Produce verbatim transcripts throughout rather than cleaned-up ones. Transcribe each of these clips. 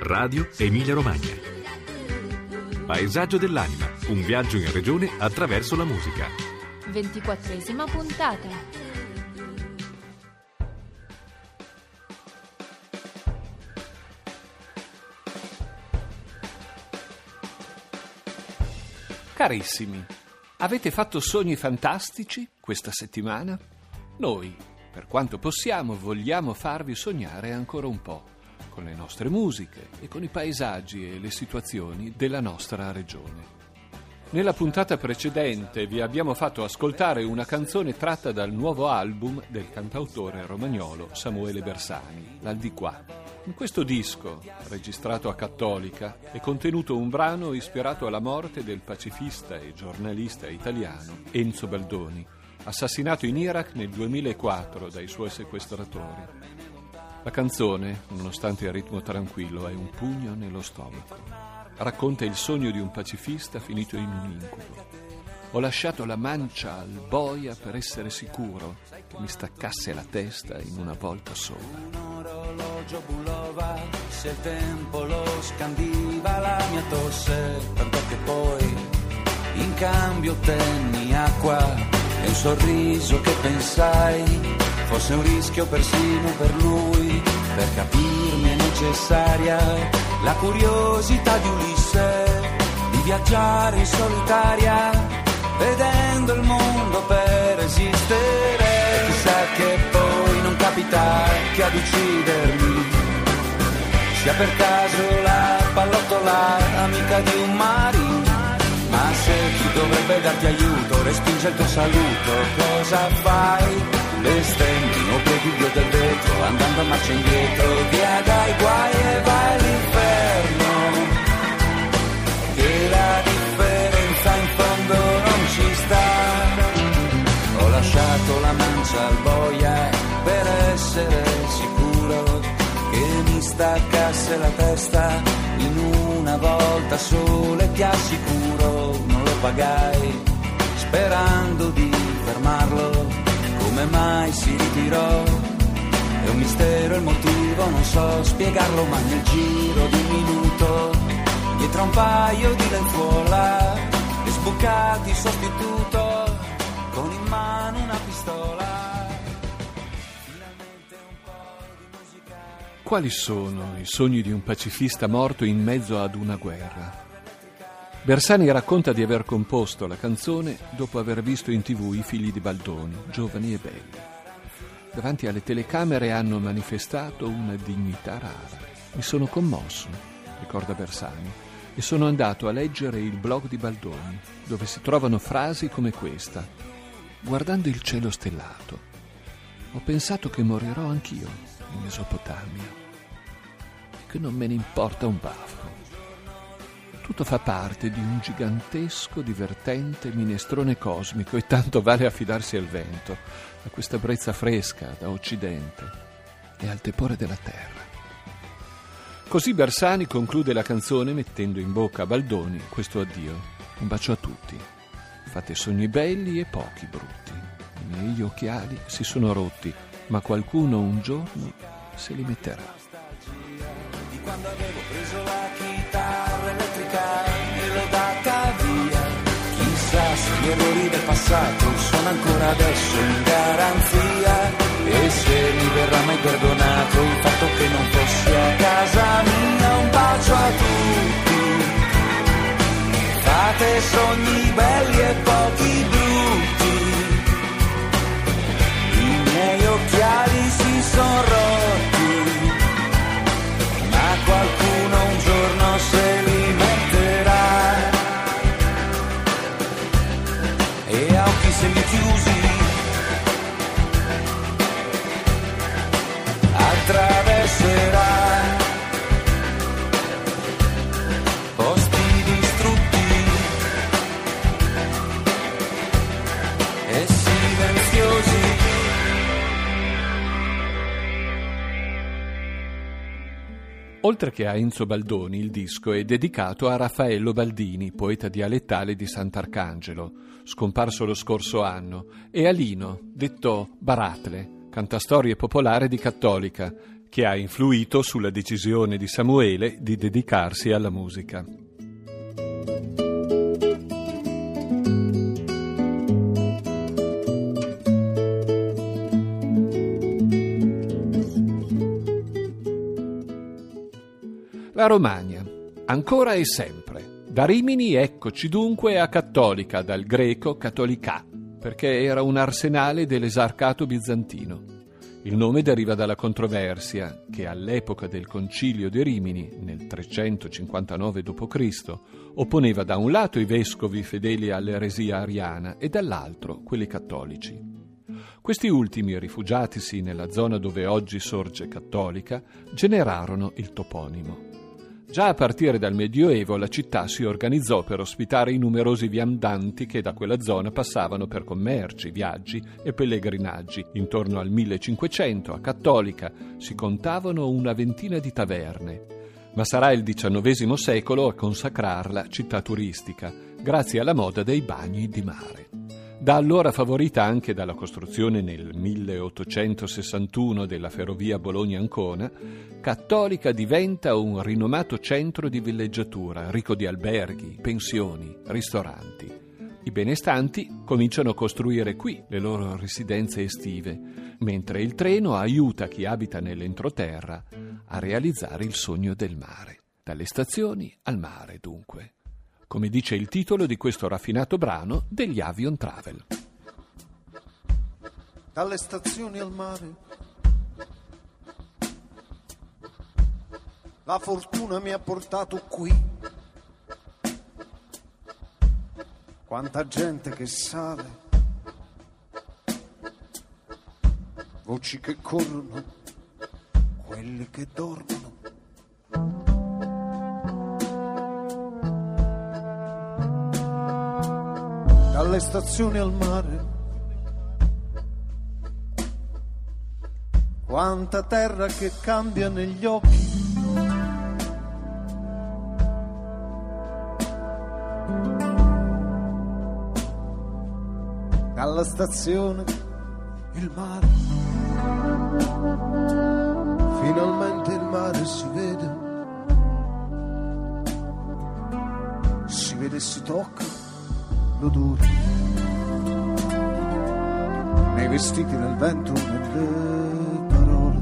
Radio Emilia Romagna. Paesaggio dell'anima, un viaggio in regione attraverso la musica. ventiquattresima puntata. Carissimi, avete fatto sogni fantastici questa settimana? Noi, per quanto possiamo, vogliamo farvi sognare ancora un po', con le nostre musiche e con i paesaggi e le situazioni della nostra regione. Nella puntata precedente vi abbiamo fatto ascoltare una canzone tratta dal nuovo album del cantautore romagnolo Samuele Bersani, l'Al di qua. In questo disco, registrato a Cattolica, è contenuto un brano ispirato alla morte del pacifista e giornalista italiano Enzo Baldoni, assassinato in Iraq nel duemilaquattro dai suoi sequestratori. La canzone, nonostante il ritmo tranquillo, è un pugno nello stomaco. Racconta il sogno di un pacifista finito in un incubo. Ho lasciato la mancia al boia per essere sicuro che mi staccasse la testa in una volta sola. Un orologio bullova, se il tempo lo scandiva la mia tosse, tanto che poi in cambio ottenni acqua e un sorriso che pensai fosse un rischio persino per lui. Per capirmi è necessaria la curiosità di Ulisse, di viaggiare in solitaria, vedendo il mondo per esistere. E chissà che poi non capita che ad uccidermi sia per caso la pallottola amica di un marino. Ma se chi dovrebbe darti aiuto respinge il tuo saluto, cosa fai? Le stendi o pieghi del vetro, andando a marcia indietro, via dai guai e vai all'inferno. Che la differenza in fondo non ci sta. Ho lasciato la mancia al boia per essere sicuro che mi staccasse la testa in una volta sola, e ti assicuro non lo pagai sperando di fermarlo. Come mai si ritirò? È un mistero il motivo, non so spiegarlo, ma nel giro di un minuto, dietro a un paio di lenzuola, e sbucati sostituto, con in mano una pistola. Finalmente un po' di musica. Quali sono i sogni di un pacifista morto in mezzo ad una guerra? Bersani racconta di aver composto la canzone dopo aver visto in tv i figli di Baldoni, giovani e belli. Davanti alle telecamere hanno manifestato una dignità rara. Mi sono commosso, ricorda Bersani, e sono andato a leggere il blog di Baldoni, dove si trovano frasi come questa. Guardando il cielo stellato, ho pensato che morirò anch'io in Mesopotamia e che non me ne importa un baffo. Tutto fa parte di un gigantesco, divertente minestrone cosmico, e tanto vale affidarsi al vento, a questa brezza fresca da occidente e al tepore della terra. Così Bersani conclude la canzone mettendo in bocca a Baldoni questo addio. Un bacio a tutti. Fate sogni belli e pochi brutti. I miei occhiali si sono rotti, ma qualcuno un giorno se li metterà. Di quando avevo preso la chitarra elettrica e l'ho data via. Chissà se gli errori del passato sono ancora adesso in garanzia, e se mi verrà mai perdonato il fatto che non fossi a casa mia. Un bacio a tutti, fate sogni belli e pochi brutti. I miei occhiali si sono rotti, ma qualcuno un giorno se li metterà. E a occhi semichiusi attraverserà posti distrutti e silenziosi. Oltre che a Enzo Baldoni, il disco è dedicato a Raffaello Baldini, poeta dialettale di Sant'Arcangelo, scomparso lo scorso anno, e a Lino, detto Baratle, cantastorie popolare di Cattolica, che ha influito sulla decisione di Samuele di dedicarsi alla musica. La Romagna, ancora e sempre. Da Rimini eccoci dunque a Cattolica, dal greco cattolicà, perché era un arsenale dell'esarcato bizantino. Il nome deriva dalla controversia che all'epoca del Concilio di Rimini, nel trecentocinquantanove dopo Cristo, opponeva da un lato i vescovi fedeli all'eresia ariana e dall'altro quelli cattolici. Questi ultimi, rifugiatisi nella zona dove oggi sorge Cattolica, generarono il toponimo. Già a partire dal Medioevo la città si organizzò per ospitare i numerosi viandanti che da quella zona passavano per commerci, viaggi e pellegrinaggi. Intorno al millecinquecento a Cattolica si contavano una ventina di taverne, ma sarà il diciannovesimo secolo a consacrarla città turistica, grazie alla moda dei bagni di mare. Da allora favorita anche dalla costruzione nel milleottocentosessantuno della ferrovia Bologna-Ancona, Cattolica diventa un rinomato centro di villeggiatura, ricco di alberghi, pensioni, ristoranti. I benestanti cominciano a costruire qui le loro residenze estive, mentre il treno aiuta chi abita nell'entroterra a realizzare il sogno del mare. Dalle stazioni al mare, dunque. Come dice il titolo di questo raffinato brano degli Avion Travel. Dalle stazioni al mare, la fortuna mi ha portato qui. Quanta gente che sale, voci che corrono, quelli che dormono. Dalle stazioni al mare, quanta terra che cambia negli occhi. Dalla stazione il mare, finalmente il mare si vede, si vede e si tocca l'odore, nei vestiti, nel vento, nelle parole.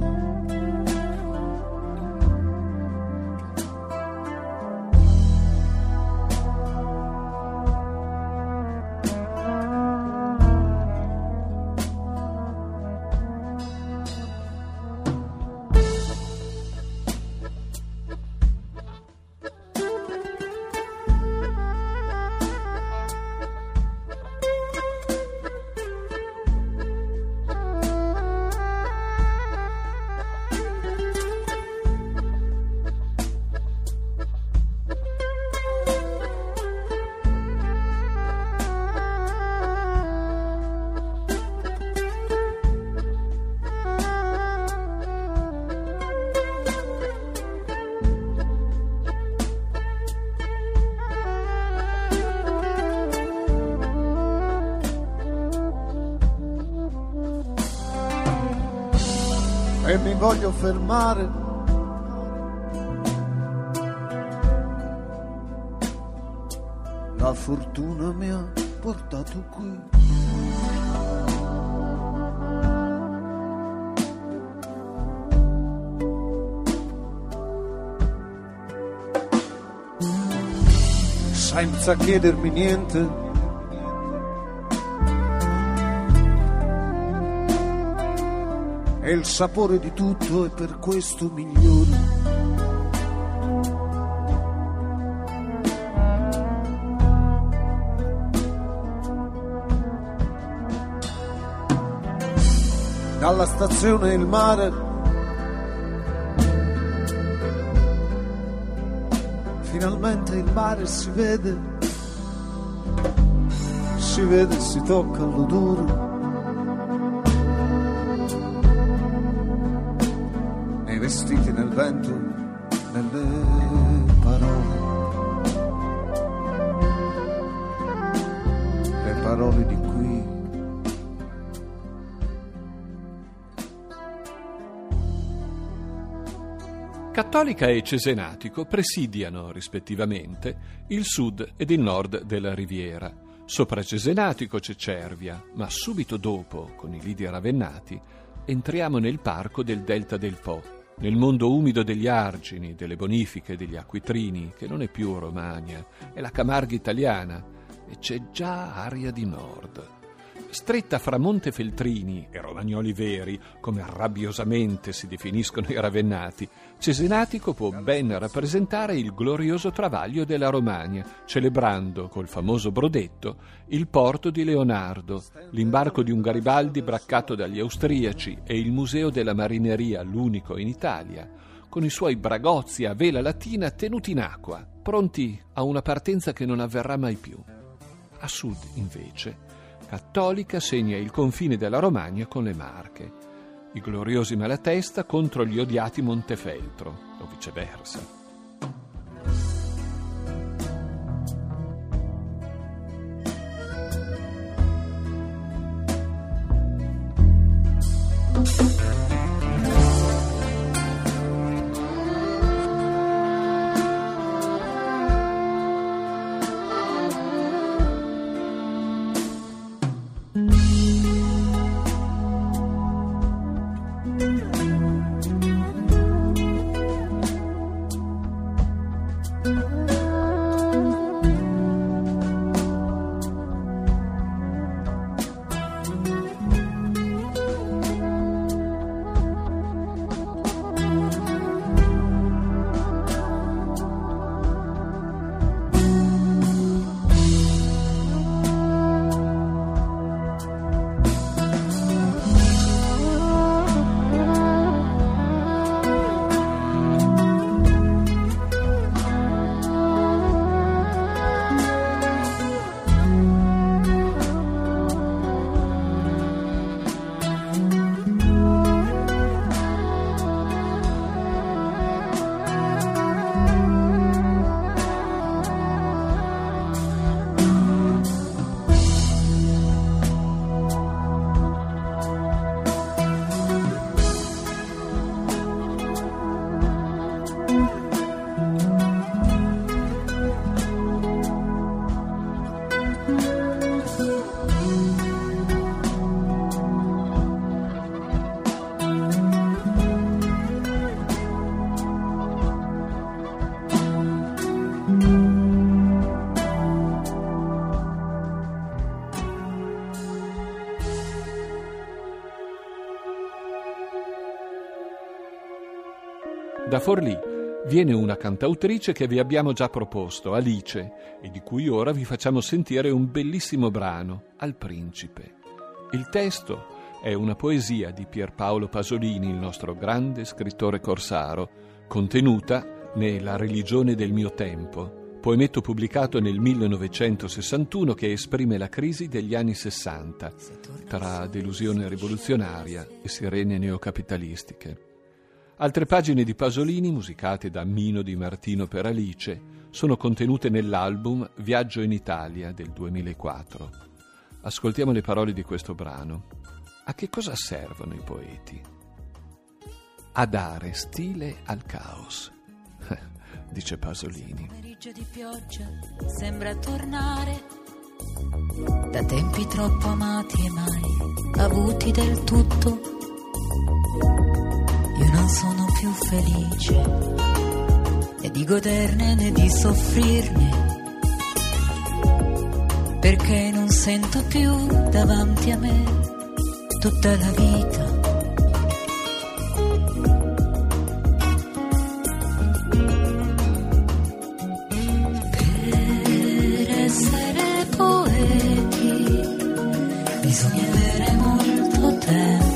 E mi voglio fermare la fortuna mi ha portato qui. Senza chiedermi niente, e il sapore di tutto è per questo migliore. Dalla stazione il mare, finalmente il mare si vede, si vede e si tocca l'odore. Vestiti nel vento, nelle parole, le parole di qui. Cattolica e Cesenatico presidiano, rispettivamente, il sud ed il nord della Riviera. Sopra Cesenatico c'è Cervia, ma subito dopo, con i lidi ravennati, entriamo nel parco del Delta del Po, nel mondo umido degli argini, delle bonifiche, degli acquitrini, che non è più Romagna, è la Camarga italiana, e c'è già aria di nord. Stretta fra Montefeltrini e Romagnoli veri, come rabbiosamente si definiscono i ravennati, Cesenatico può ben rappresentare il glorioso travaglio della Romagna, celebrando col famoso brodetto il porto di Leonardo, l'imbarco di un Garibaldi braccato dagli austriaci e il museo della marineria, l'unico in Italia, con i suoi bragozzi a vela latina tenuti in acqua, pronti a una partenza che non avverrà mai più. A sud, invece, Cattolica segna il confine della Romagna con le Marche, i gloriosi Malatesta contro gli odiati Montefeltro, o viceversa. Da Forlì viene una cantautrice che vi abbiamo già proposto, Alice, e di cui ora vi facciamo sentire un bellissimo brano, Al Principe. Il testo è una poesia di Pierpaolo Pasolini, il nostro grande scrittore corsaro, contenuta nella Religione del mio tempo, poemetto pubblicato nel millenovecentosessantuno che esprime la crisi degli anni sessanta, tra delusione rivoluzionaria e sirene neocapitalistiche. Altre pagine di Pasolini, musicate da Mino Di Martino per Alice, sono contenute nell'album Viaggio in Italia del duemilaquattro. Ascoltiamo le parole di questo brano. A che cosa servono i poeti? A dare stile al caos, dice Pasolini. Il pomeriggio di pioggia sembra tornare da tempi troppo amati e mai avuti del tutto. Io non sono più felice né di goderne né di soffrirne, perché non sento più davanti a me tutta la vita. Per essere poeti bisogna avere molto tempo,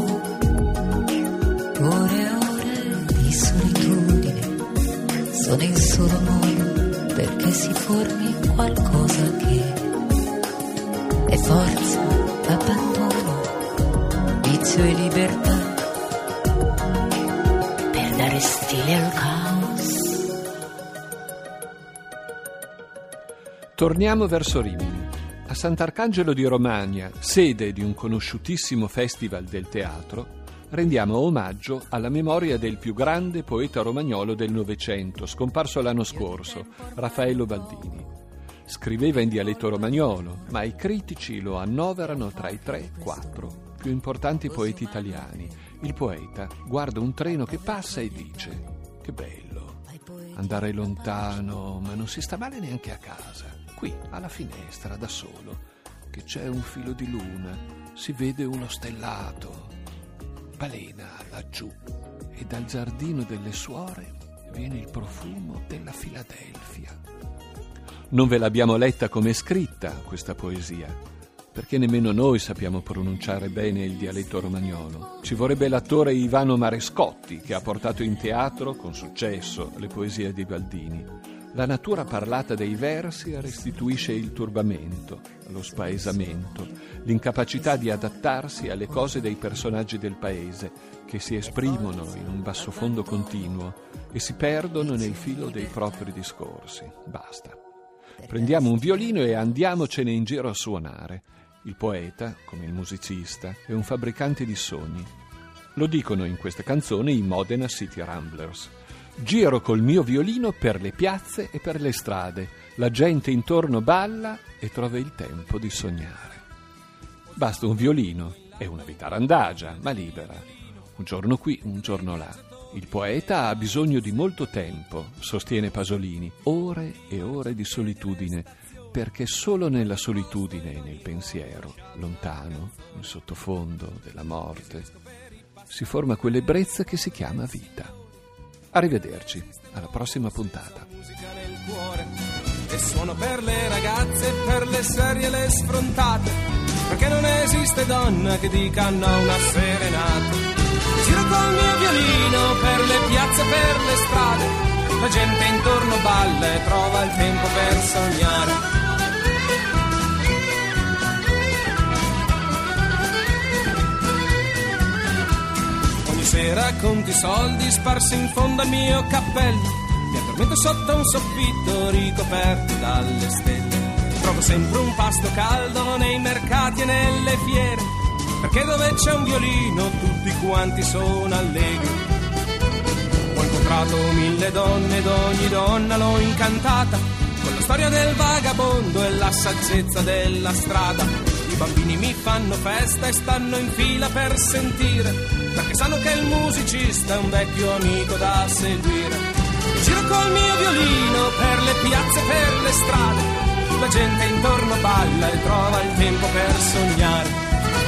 ore e ore di solitudine, sono il solo modo perché si formi qualcosa che è forza, abbandono, vizio e libertà, per dare stile al caos. Torniamo verso Rimini. A Sant'Arcangelo di Romagna, sede di un conosciutissimo festival del teatro, rendiamo omaggio alla memoria del più grande poeta romagnolo del Novecento, scomparso l'anno scorso, Raffaello Baldini. Scriveva in dialetto romagnolo, ma i critici lo annoverano tra i tre quattro più importanti poeti italiani. Il poeta guarda un treno che passa e dice: che bello, andare lontano, ma non si sta male neanche a casa. Qui, alla finestra, da solo, che c'è un filo di luna, si vede uno stellato. Balena laggiù, e dal giardino delle suore viene il profumo della Filadelfia. Non ve l'abbiamo letta come scritta, questa poesia, perché nemmeno noi sappiamo pronunciare bene il dialetto romagnolo. Ci vorrebbe l'attore Ivano Marescotti, che ha portato in teatro, con successo, le poesie di Baldini. La natura parlata dei versi restituisce il turbamento, lo spaesamento, l'incapacità di adattarsi alle cose dei personaggi del paese, che si esprimono in un bassofondo continuo e si perdono nel filo dei propri discorsi. Basta. Prendiamo un violino e andiamocene in giro a suonare. Il poeta, come il musicista, è un fabbricante di sogni. Lo dicono in questa canzone i Modena City Ramblers. Giro col mio violino per le piazze e per le strade. La gente intorno balla e trova il tempo di sognare. Basta un violino e una chitarra andagia, ma libera. Un giorno qui, un giorno là. Il poeta ha bisogno di molto tempo, sostiene Pasolini, ore e ore di solitudine, perché solo nella solitudine e nel pensiero, lontano, in sottofondo della morte, si forma quell'ebbrezza che si chiama vita. Arrivederci, alla prossima puntata. Musica nel cuore, e suono per le ragazze, per le serie e le sfrontate, perché non esiste donna che dica no a una serenata. Giro col mio violino per le piazze, per le strade, la gente intorno balla e trova il tempo per sognare. Ogni sera conti soldi sparsi in fondo al mio cappello, mi addormento sotto un soffitto ricoperto dalle stelle. Trovo sempre un pasto caldo nei mercati e nelle fiere, perché dove c'è un violino tutti quanti sono allegri. Ho incontrato mille donne ed ogni donna l'ho incantata, con la storia del vagabondo e la saggezza della strada. I bambini mi fanno festa e stanno in fila per sentire, perché sanno che il musicista è un vecchio amico da seguire. Giro col mio violino per le piazze e per le strade, la gente intorno balla e trova il tempo per sognare.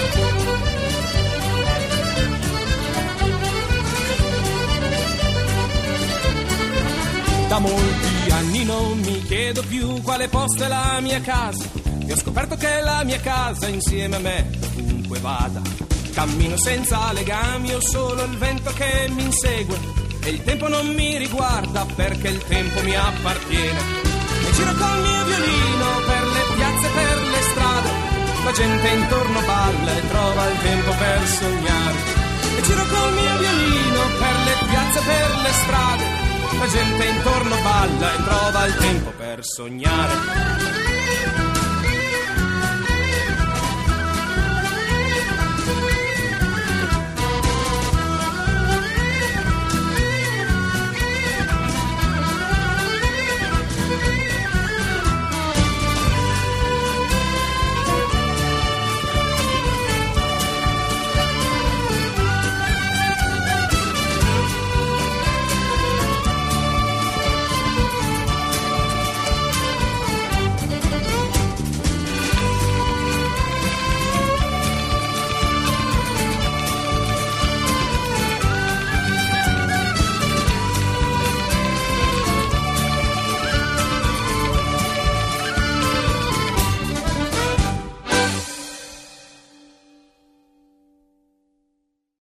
Da molti anni non mi chiedo più quale posto è la mia casa, e ho scoperto che la mia casa insieme a me ovunque vada. Cammino senza legami, ho solo il vento che mi insegue, e il tempo non mi riguarda perché il tempo mi appartiene. E giro col mio violino per le piazze e per le strade, la gente intorno balla e trova il tempo per sognare. E giro col mio violino per le piazze e per le strade, la gente intorno balla e trova il tempo per sognare.